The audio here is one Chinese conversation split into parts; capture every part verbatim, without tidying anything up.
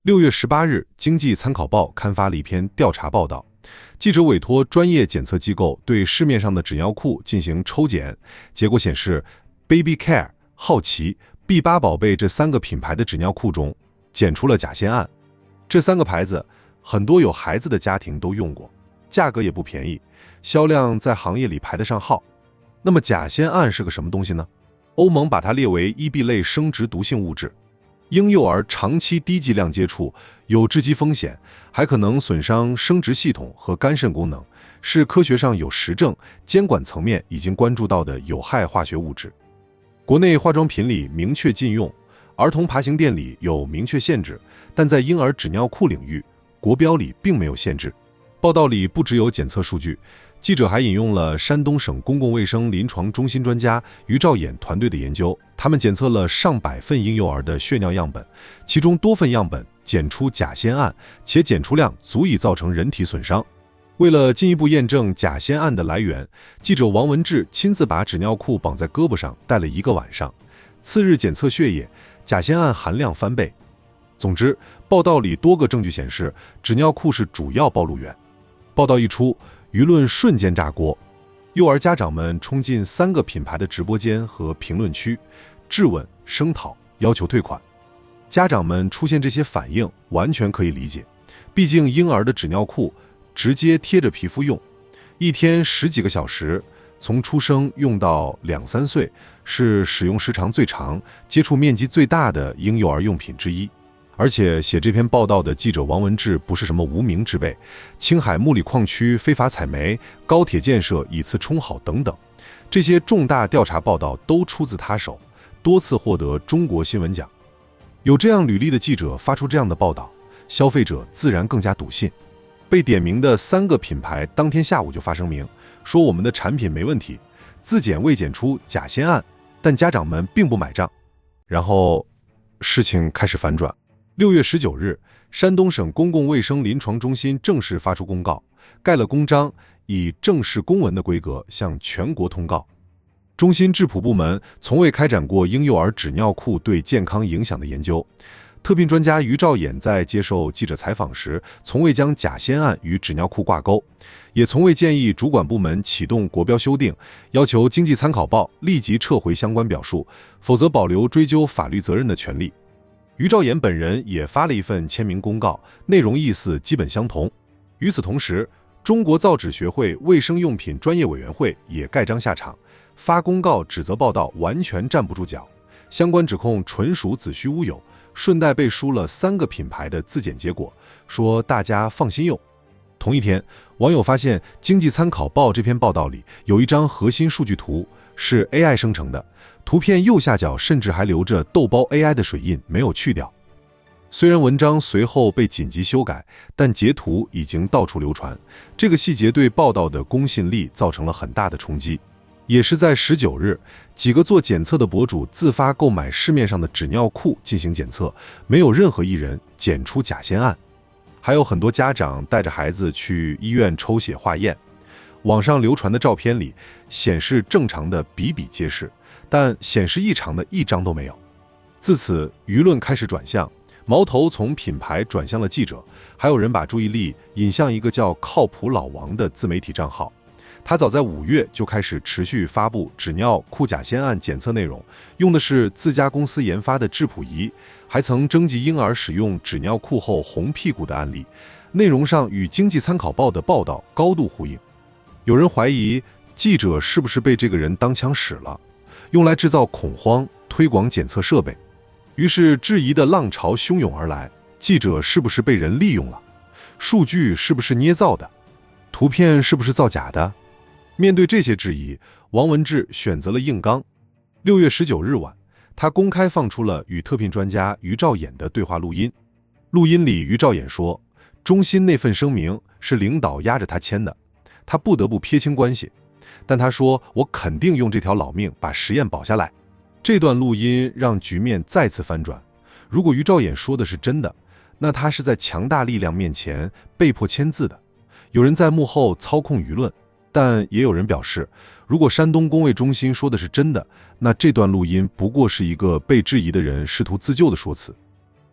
六月十八日，经济参考报刊发了一篇调查报道，记者委托专业检测机构对市面上的纸尿裤进行抽检，结果显示 Baby Care、好奇、B 八宝贝这三个品牌的纸尿裤中检出了甲酰胺。这三个牌子很多有孩子的家庭都用过，价格也不便宜，销量在行业里排得上号。那么甲酰胺是个什么东西呢？欧盟把它列为一 B 类生殖毒性物质，婴幼儿长期低剂量接触有致畸风险，还可能损伤生殖系统和肝肾功能，是科学上有实证、监管层面已经关注到的有害化学物质。国内化妆品里明确禁用，儿童爬行垫里有明确限制，但在婴儿纸尿裤领域，国标里并没有限制。报道里不只有检测数据，记者还引用了山东省公共卫生临床中心专家于兆衍团队的研究，他们检测了上百份婴幼儿的血尿样本，其中多份样本检出甲酰胺，且检出量足以造成人体损伤。为了进一步验证甲酰胺的来源，记者王文志亲自把纸尿裤绑在胳膊上戴了一个晚上，次日检测血液，甲酰胺含量翻倍。总之，报道里多个证据显示纸尿裤是主要暴露源。报道一出，舆论瞬间炸锅，幼儿家长们冲进三个品牌的直播间和评论区，质问、声讨、要求退款。家长们出现这些反应完全可以理解，毕竟婴儿的纸尿裤直接贴着皮肤用，一天十几个小时，从出生用到两三岁，是使用时长最长、接触面积最大的婴幼儿用品之一。而且写这篇报道的记者王文志不是什么无名之辈，青海木里矿区非法采煤、高铁建设以次充好等等，这些重大调查报道都出自他手，多次获得中国新闻奖。有这样履历的记者发出这样的报道，消费者自然更加笃信。被点名的三个品牌当天下午就发声明，说我们的产品没问题，自检未检出甲酰胺，但家长们并不买账。然后事情开始反转。六月十九日，山东省公共卫生临床中心正式发出公告，盖了公章，以正式公文的规格向全国通告。中心质谱部门从未开展过婴幼儿纸尿裤对健康影响的研究。特聘专家于兆衍在接受记者采访时，从未将甲酰胺与纸尿裤挂钩，也从未建议主管部门启动国标修订，要求经济参考报立即撤回相关表述，否则保留追究法律责任的权利。于兆衍本人也发了一份签名公告，内容意思基本相同。与此同时，中国造纸学会卫生用品专业委员会也盖章下场，发公告指责报道完全站不住脚，相关指控纯属子虚乌有，顺带背书了三个品牌的自检结果，说大家放心用。同一天，网友发现经济参考报这篇报道里有一张核心数据图是 A I 生成的，图片右下角甚至还留着豆包 A I 的水印，没有去掉。虽然文章随后被紧急修改，但截图已经到处流传，这个细节对报道的公信力造成了很大的冲击。也是在十九日，几个做检测的博主自发购买市面上的纸尿裤进行检测，没有任何一人检出甲酰胺。还有很多家长带着孩子去医院抽血化验，网上流传的照片里显示正常的比比皆是，但显示异常的一张都没有。自此，舆论开始转向，矛头从品牌转向了记者，还有人把注意力引向一个叫靠谱老王的自媒体账号。他早在五月就开始持续发布纸尿裤甲酰胺检测内容，用的是自家公司研发的质谱仪，还曾征集婴儿使用纸尿裤后红屁股的案例，内容上与经济参考报的报道高度呼应。有人怀疑记者是不是被这个人当枪使了，用来制造恐慌，推广检测设备。于是质疑的浪潮汹涌而来，记者是不是被人利用了？数据是不是捏造的？图片是不是造假的？面对这些质疑，王文志选择了硬刚。六月十九日晚，他公开放出了与特聘专家于兆衍的对话录音。录音里，于兆衍说，中心那份声明是领导压着他签的，他不得不撇清关系。但他说，我肯定用这条老命把实验保下来。这段录音让局面再次翻转。如果于兆衍说的是真的，那他是在强大力量面前被迫签字的。有人在幕后操控舆论，但也有人表示，如果山东工卫中心说的是真的，那这段录音不过是一个被质疑的人试图自救的说辞。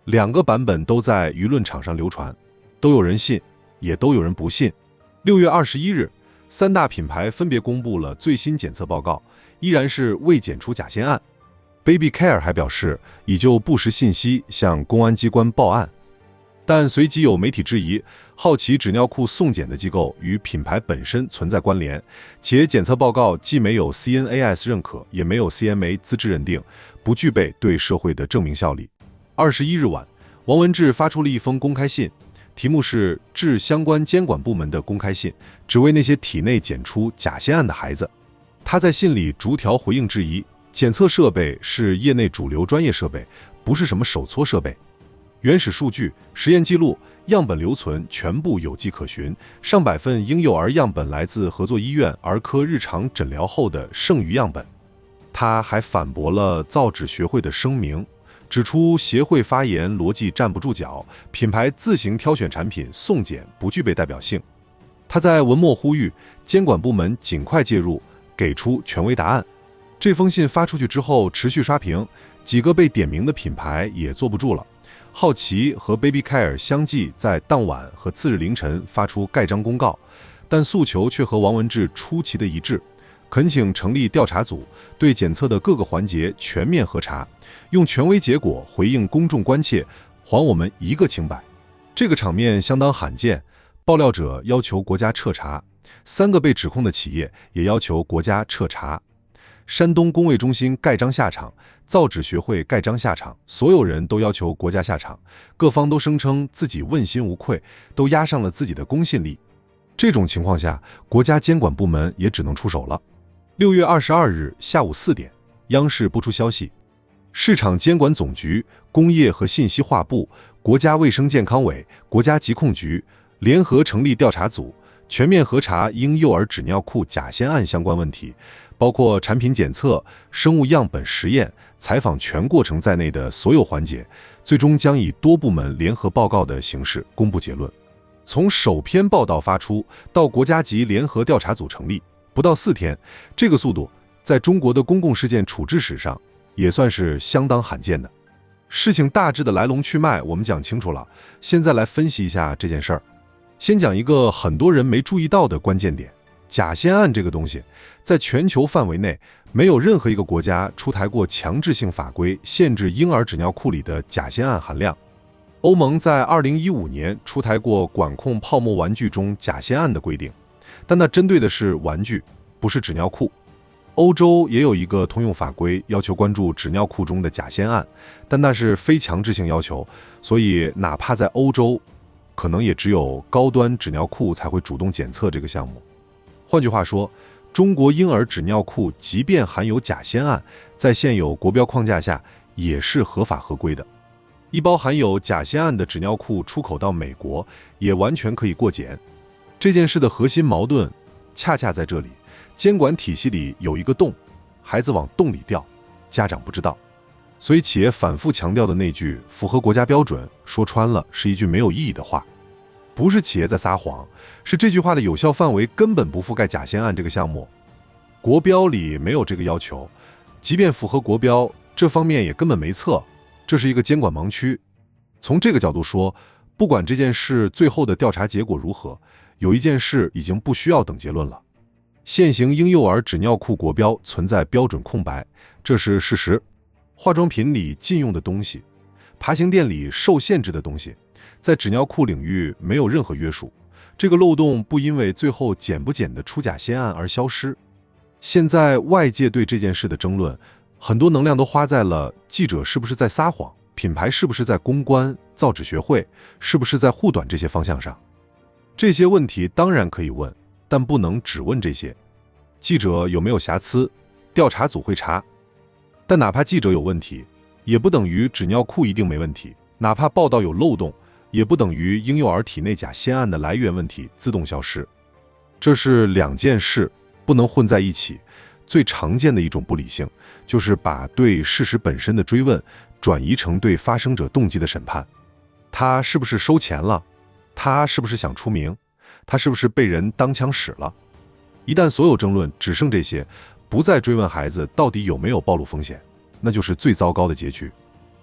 两个版本都在舆论场上流传，都有人信，也都有人不信。六月二十一日，三大品牌分别公布了最新检测报告，依然是未检出甲酰胺。Baby Care 还表示已就不实信息向公安机关报案，但随即有媒体质疑，好奇纸尿裤送检的机构与品牌本身存在关联，且检测报告既没有 C N A S 认可，也没有 C M A 资质认定，不具备对社会的证明效力。二十一日晚，王文志发出了一封公开信，题目是致相关监管部门的公开信，只为那些体内检出甲酰胺的孩子。他在信里逐条回应质疑，检测设备是业内主流专业设备，不是什么手搓设备。原始数据、实验记录、样本留存全部有迹可循，上百份婴幼儿样本来自合作医院儿科日常诊疗后的剩余样本。他还反驳了造纸学会的声明，指出协会发言逻辑站不住脚，品牌自行挑选产品送检不具备代表性。他在文末呼吁监管部门尽快介入，给出权威答案。这封信发出去之后持续刷屏，几个被点名的品牌也坐不住了。好奇和 Baby Care 相继在当晚和次日凌晨发出盖章公告，但诉求却和王文志出奇的一致，恳请成立调查组，对检测的各个环节全面核查，用权威结果回应公众关切，还我们一个清白。这个场面相当罕见，爆料者要求国家彻查，三个被指控的企业也要求国家彻查。山东工卫中心盖章下场，造纸学会盖章下场，所有人都要求国家下场，各方都声称自己问心无愧，都压上了自己的公信力。这种情况下，国家监管部门也只能出手了。六月二十二日下午四点，央视播出消息，市场监管总局、工业和信息化部、国家卫生健康委、国家疾控局联合成立调查组，全面核查婴幼儿纸尿裤甲酰胺相关问题，包括产品检测、生物样本实验、采访全过程在内的所有环节，最终将以多部门联合报告的形式公布结论。从首篇报道发出到国家级联合调查组成立，不到四天，这个速度在中国的公共事件处置史上也算是相当罕见的。事情大致的来龙去脉我们讲清楚了，现在来分析一下这件事儿。先讲一个很多人没注意到的关键点，甲酰胺这个东西在全球范围内没有任何一个国家出台过强制性法规限制婴儿纸尿裤里的甲酰胺含量。欧盟在二零一五年出台过管控泡沫玩具中甲酰胺的规定，但那针对的是玩具，不是纸尿裤。欧洲也有一个通用法规，要求关注纸尿裤中的甲酰胺，但那是非强制性要求，所以哪怕在欧洲，可能也只有高端纸尿裤才会主动检测这个项目。换句话说，中国婴儿纸尿裤即便含有甲酰胺，在现有国标框架下也是合法合规的。一包含有甲酰胺的纸尿裤出口到美国，也完全可以过检。这件事的核心矛盾恰恰在这里，监管体系里有一个洞，孩子往洞里掉，家长不知道。所以企业反复强调的那句符合国家标准，说穿了是一句没有意义的话。不是企业在撒谎，是这句话的有效范围根本不覆盖甲酰胺这个项目。国标里没有这个要求，即便符合国标，这方面也根本没测，这是一个监管盲区。从这个角度说，不管这件事最后的调查结果如何，有一件事已经不需要等结论了。现行婴幼儿纸尿裤国标存在标准空白，这是事实。化妆品里禁用的东西，爬行店里受限制的东西，在纸尿裤领域没有任何约束，这个漏洞不因为最后检不检的出甲酰胺而消失。现在外界对这件事的争论，很多能量都花在了记者是不是在撒谎，品牌是不是在公关，造纸学会是不是在护短这些方向上。这些问题当然可以问，但不能只问这些。记者有没有瑕疵，调查组会查。但哪怕记者有问题，也不等于纸尿裤一定没问题，哪怕报道有漏洞，也不等于婴幼儿体内甲酰胺的来源问题自动消失。这是两件事，不能混在一起。最常见的一种不理性，就是把对事实本身的追问转移成对发生者动机的审判。他是不是收钱了？他是不是想出名？他是不是被人当枪使了？一旦所有争论只剩这些，不再追问孩子到底有没有暴露风险，那就是最糟糕的结局。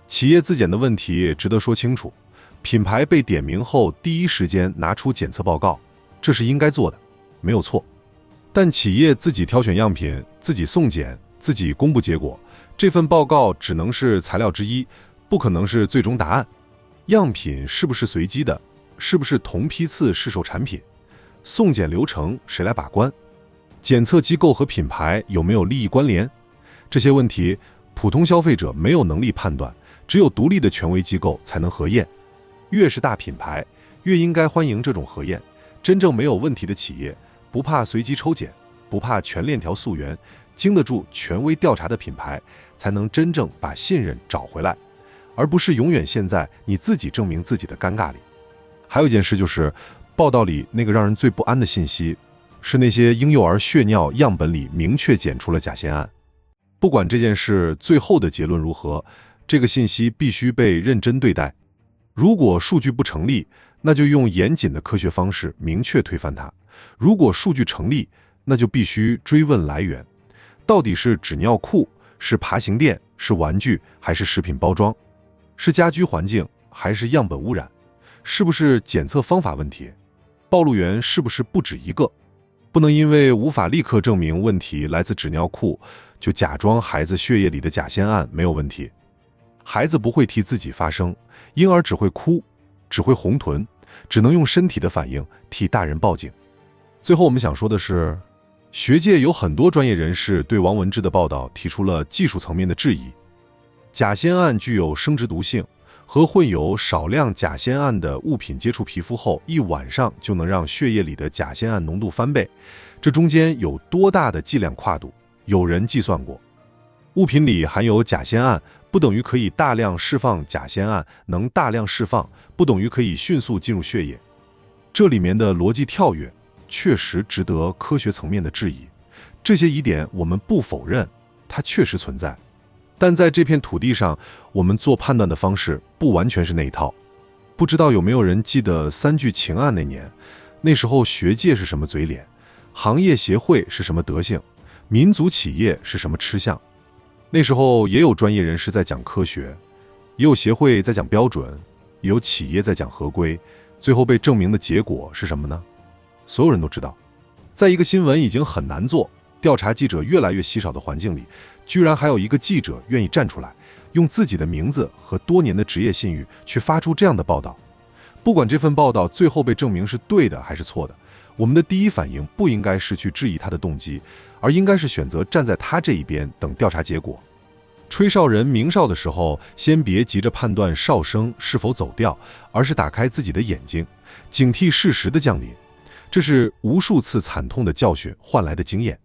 企业自检的问题值得说清楚，品牌被点名后第一时间拿出检测报告，这是应该做的，没有错。但企业自己挑选样品，自己送检，自己公布结果，这份报告只能是材料之一，不可能是最终答案。样品是不是随机的？是不是同批次试售产品？送检流程谁来把关？检测机构和品牌有没有利益关联？这些问题，普通消费者没有能力判断，只有独立的权威机构才能核验。越是大品牌，越应该欢迎这种核验。真正没有问题的企业，不怕随机抽检，不怕全链条溯源，经得住权威调查的品牌，才能真正把信任找回来，而不是永远陷在你自己证明自己的尴尬里。还有一件事就是，报道里那个让人最不安的信息，是那些婴幼儿血尿样本里明确检出了甲酰胺。不管这件事最后的结论如何，这个信息必须被认真对待。如果数据不成立，那就用严谨的科学方式明确推翻它；如果数据成立，那就必须追问来源，到底是纸尿裤，是爬行垫，是玩具，还是食品包装？是家居环境，还是样本污染？是不是检测方法问题？暴露源是不是不止一个？不能因为无法立刻证明问题来自纸尿裤，就假装孩子血液里的甲酰胺没有问题。孩子不会替自己发声，婴儿只会哭，只会红臀，只能用身体的反应替大人报警。最后我们想说的是，学界有很多专业人士对王文志的报道提出了技术层面的质疑。甲酰胺具有生殖毒性，和混有少量甲酰胺的物品接触皮肤后，一晚上就能让血液里的甲酰胺浓度翻倍，这中间有多大的剂量跨度？有人计算过。物品里含有甲酰胺，不等于可以大量释放甲酰胺，能大量释放，不等于可以迅速进入血液。这里面的逻辑跳跃，确实值得科学层面的质疑。这些疑点我们不否认，它确实存在。但在这片土地上，我们做判断的方式不完全是那一套。不知道有没有人记得三聚氰胺那年，那时候学界是什么嘴脸，行业协会是什么德行，民族企业是什么吃相？那时候也有专业人士在讲科学，也有协会在讲标准，也有企业在讲合规，最后被证明的结果是什么呢？所有人都知道，在一个新闻已经很难做，调查记者越来越稀少的环境里，居然还有一个记者愿意站出来，用自己的名字和多年的职业信誉去发出这样的报道。不管这份报道最后被证明是对的还是错的，我们的第一反应不应该是去质疑他的动机，而应该是选择站在他这一边等调查结果。吹哨人鸣哨的时候，先别急着判断哨声是否走调，而是打开自己的眼睛，警惕事实的降临。这是无数次惨痛的教训换来的经验。